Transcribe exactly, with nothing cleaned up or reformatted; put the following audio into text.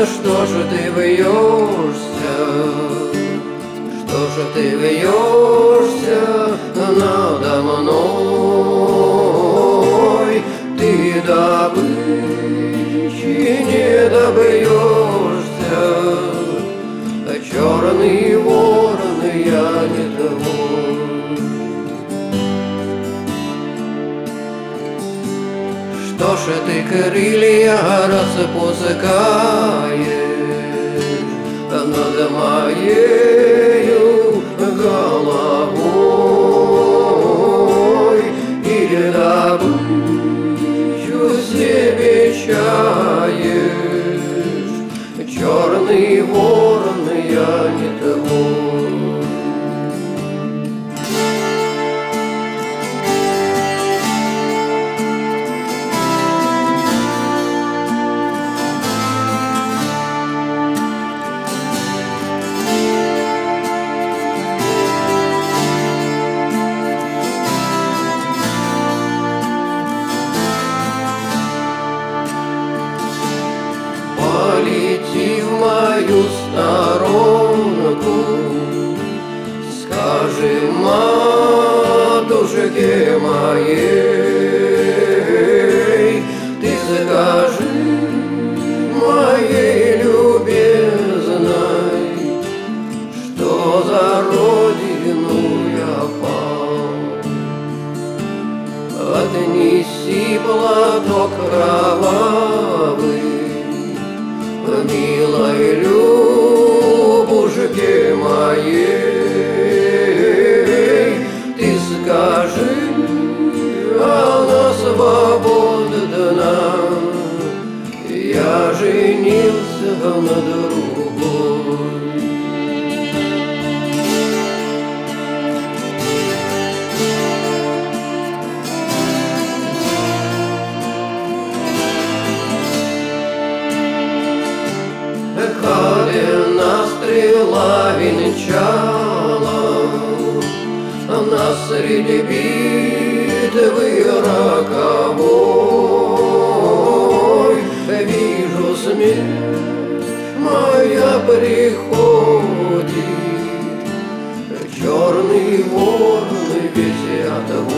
что же ты вьешься, что же ты вьешься надо мной? Ты добычи не добьешься, черный ворон, я не твой. Что ж ты крылья распускаешь над моею головой? Или добычу себе чаешь, черный ворон, я не твой. Полети в мою сторонку, скажи матушке моей, ты скажи моей любезной, что за родину я пал. Отнеси платок кровавый милой Любушке моей, ты скажи, она свободна, я женился на другой. Калина стрела венчала нас среди битвы роковой. Вижу, смерть моя приходит, черный ворон, ведь я твой.